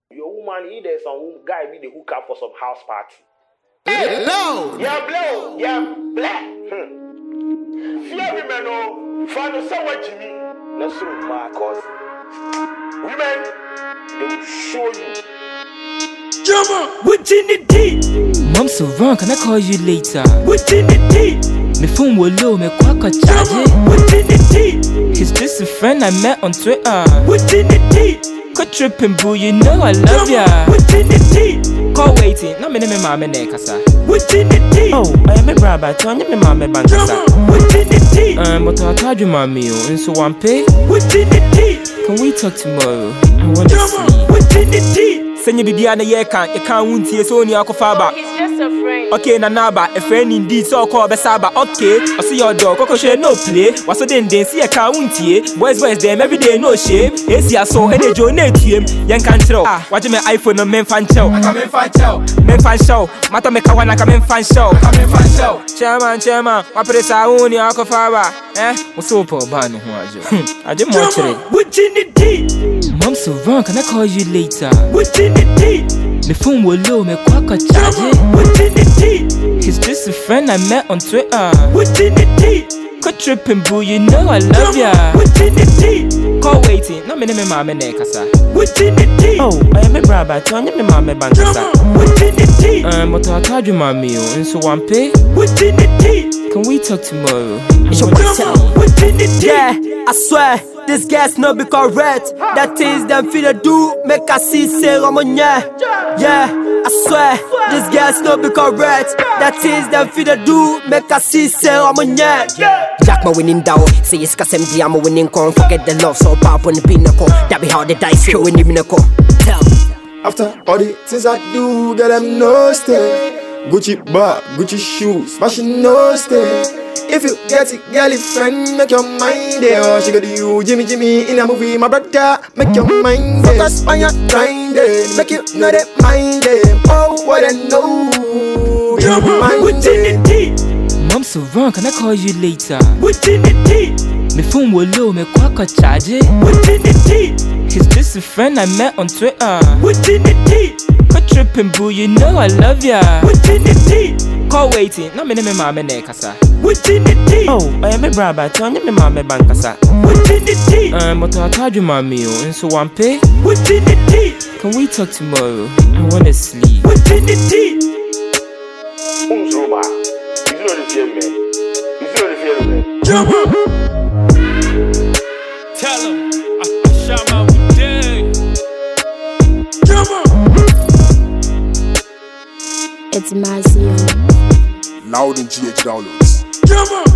Your woman, there's some guy be the hook up for some house party. Hello! Yeah, blow, yeah, black. Fear women, oh, find someone Jimmy. Let's through my cause. Women, they will show you. What in the deep? Mom so wrong, can I call you later? What in the deep? Me phone will low, me quack a charge it. What in the deep? He's just a friend I met on Twitter. What in the deep? Quit tripping, boo, you know I love ya. What in the deep? Call waiting, no me name mama nekasa. What in the deep? Oh, I am a brother, Tony, me mama bankasa. What in the deep? But I told you, mommy, and so one pay. What in the deep? Can we talk tomorrow? I want to sleep. What in the deep? Send you Bibiana, you can't wound tears only Akofaba. He's just a friend. Okay, Nanaba, a friend indeed, so called Besaba. Okay, I see your dog, Coco share no play. What's the then see a car wound tear? Boys, them every day, no shame. Yes, I saw any donate to him. Young can't tell. Watching my iPhone on men fan show. I come in fan show. Men fan show. Mata make a one, I come in fan show. Come in fan show. Chairman, what press I own your Akofaba? What's so poor ban? I didn't watch it. What in the deep? Mom so wrong, can I call you later? What in the deep? Me phone will low, me quack a charge it. What in the deep? He's just a friend I met on Twitter. What in the deep? Quit tripping, boo, you know I love ya. What in the deep? Call waiting, no me name mama nekasa. What in the deep? Oh, I am a brother, Tony, me mama bankasa. What in the deep? But I told you, mommy, and so one pay. What in the deep? Can we talk tomorrow? It's your what in the deep? Yeah, I swear, this gas no be correct. That things them feel do, make us see say Ramonia. Yeah, I swear, this gas no be correct. That things them feel do, make us see say Ramonia. Jack my winning down, say it's SMD, I'm a winning con. Forget the love, so pop on the pinnacle. That be how the dice feel when you pinnacle. Tell me. After all the things I do, get them no stay. Gucci bag, Gucci shoes, fashion no stay. If you get it, girl, it's friend, make your mind there. Oh, she got you, Jimmy, in a movie, my brother, make your mind there. Focus on your grinding, make you know that mind them. Oh, what I know, your mind What in the deep? Mom so wrong, can I call you later? What in the deep? Me phone will low, me quack a charge it. What in the deep? He's just a friend I met on Twitter. What in the deep? Quit tripping, boo, you know I love ya. What in the deep? Call waiting, no me name mama nekasa. What in the deep? Oh, I am a brother, Tony, me mama bankasa. What in the deep? But I told you, mommy, and so one pay. What in the deep? Can we talk tomorrow? I want to sleep. What in the deep? Who's Roma? You know the fear, man. You know the fear, man. Tell him I shot my day. It's Mazio. Loud and GH downloads.